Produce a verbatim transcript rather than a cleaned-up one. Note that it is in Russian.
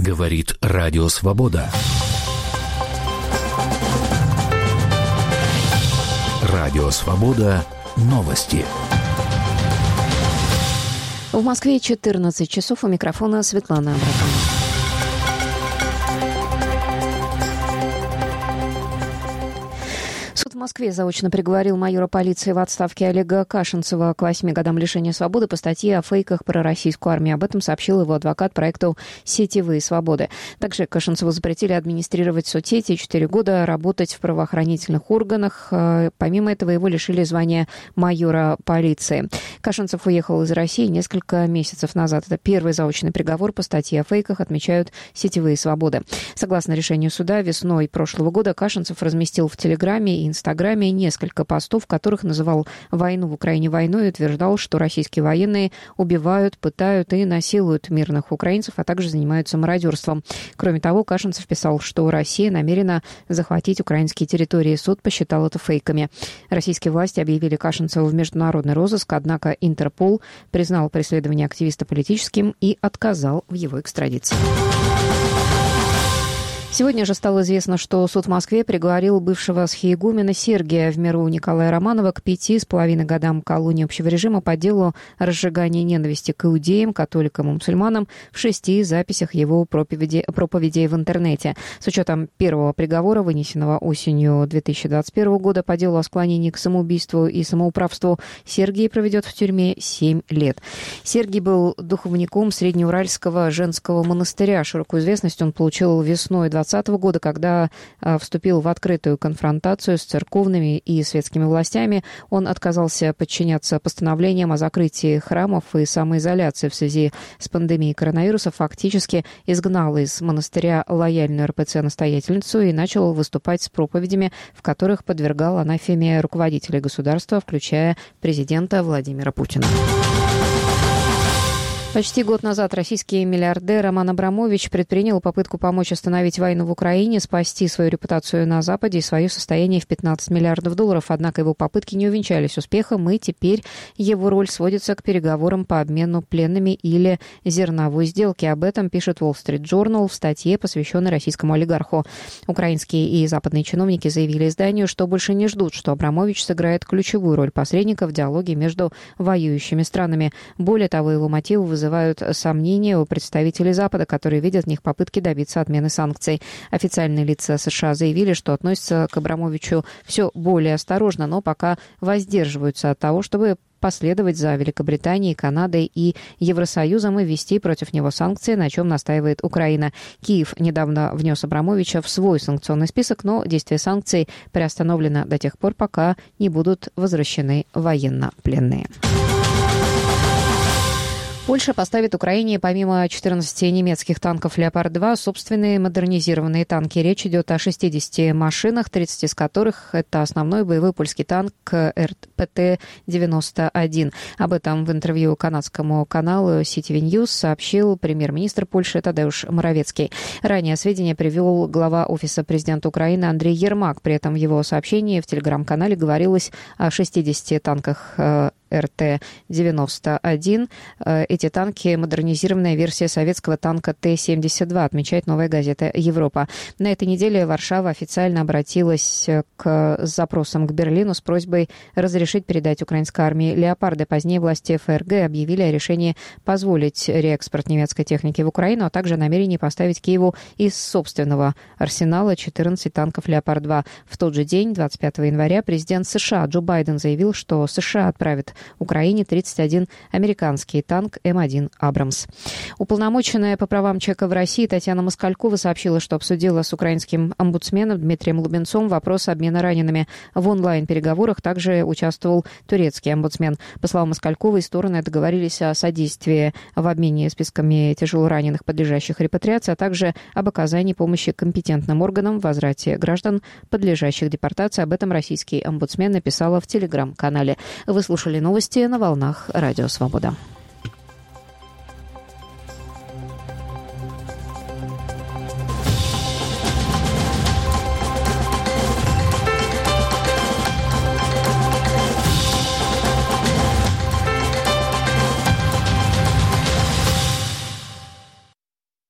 Говорит Радио Свобода. Радио Свобода. Новости. В Москве четырнадцать часов. У микрофона Светлана Абрахамова. Суд в Москве заочно приговорил майора полиции в отставке Олега Кашинцева к восьми годам лишения свободы по статье о фейках про российскую армию. Об этом сообщил его адвокат проекту «Сетевые свободы». Также Кашинцеву запретили администрировать соцсети и четыре года работать в правоохранительных органах. Помимо этого, его лишили звания майора полиции. Кашинцев уехал из России несколько месяцев назад. Это первый заочный приговор по статье о фейках, отмечают «Сетевые свободы». Согласно решению суда, весной прошлого года Кашинцев разместил в Телеграме и Инстаграме несколько постов, в которых называл войну в Украине войной и утверждал, что российские военные убивают, пытают и насилуют мирных украинцев, а также занимаются мародерством. Кроме того, Кашинцев писал, что Россия намерена захватить украинские территории. Суд посчитал это фейками. Российские власти объявили Кашинцева в международный розыск, однако Интерпол признал преследование активиста политическим и отказал в его экстрадиции. Сегодня же стало известно, что суд в Москве приговорил бывшего схиегумена Сергия в миру Николая Романова к пяти с половиной годам колонии общего режима по делу разжигания ненависти к иудеям, католикам и мусульманам в шести записях его проповеди, проповедей в интернете. С учетом первого приговора, вынесенного осенью две тысячи двадцать первого года по делу о склонении к самоубийству и самоуправству, Сергий проведет в тюрьме семь лет. Сергий был духовником Среднеуральского женского монастыря. Широкую известность он получил весной двадцатого года, когда а, вступил в открытую конфронтацию с церковными и светскими властями. Он отказался подчиняться постановлениям о закрытии храмов и самоизоляции в связи с пандемией коронавируса, фактически изгнал из монастыря лояльную эр пэ цэ-настоятельницу и начал выступать с проповедями, в которых подвергал анафеме руководителей государства, включая президента Владимира Путина. Почти год назад российский миллиардер Роман Абрамович предпринял попытку помочь остановить войну в Украине, спасти свою репутацию на Западе и свое состояние в пятнадцать миллиардов долларов. Однако его попытки не увенчались успехом, и теперь его роль сводится к переговорам по обмену пленными или зерновой сделке. Об этом пишет Wall Street Journal в статье, посвященной российскому олигарху. Украинские и западные чиновники заявили изданию, что больше не ждут, что Абрамович сыграет ключевую роль посредника в диалоге между воюющими странами. Более того, его мотивы вызывают вызывают сомнения у представителей Запада, которые видят в них попытки добиться отмены санкций. Официальные лица США заявили, что относятся к Абрамовичу все более осторожно, но пока воздерживаются от того, чтобы последовать за Великобританией, Канадой и Евросоюзом и ввести против него санкции, на чем настаивает Украина. Киев недавно внес Абрамовича в свой санкционный список, но действие санкций приостановлено до тех пор, пока не будут возвращены военнопленные. Польша поставит Украине помимо четырнадцати немецких танков «Леопард-два» собственные модернизированные танки. Речь идет о шестидесяти машинах, тридцать из которых это основной боевой польский танк эр пэ тэ девяносто один. Об этом в интервью канадскому каналу си ти ви News сообщил премьер-министр Польши Тадеуш Моровецкий. Ранее сведения привел глава Офиса президента Украины Андрей Ермак. При этом в его сообщении в телеграм-канале говорилось о шестидесяти танках эр тэ девяносто один. Эти танки — модернизированная версия советского танка тэ семьдесят два, отмечает «Новая газета Европа». На этой неделе Варшава официально обратилась к с запросом к Берлину с просьбой разрешить передать украинской армии «Леопарды». Позднее власти эф эр гэ объявили о решении позволить реэкспорт немецкой техники в Украину, а также о намерении поставить Киеву из собственного арсенала четырнадцать танков «Леопард-два». В тот же день, двадцать пятого января, президент США Джо Байден заявил, что США отправит Украине тридцать один американский танк эм один «Абрамс». Уполномоченная по правам человека в России Татьяна Москалькова сообщила, что обсудила с украинским омбудсменом Дмитрием Лубенцом вопрос обмена ранеными. В онлайн-переговорах также участвовал турецкий омбудсмен. По словам Москальковой, стороны договорились о содействии в обмене списками тяжелораненых, подлежащих репатриации, а также об оказании помощи компетентным органам в возврате граждан, подлежащих депортации. Об этом российский омбудсмен написала в телеграм-канале. Вы слушали новости на волнах Радио Свобода.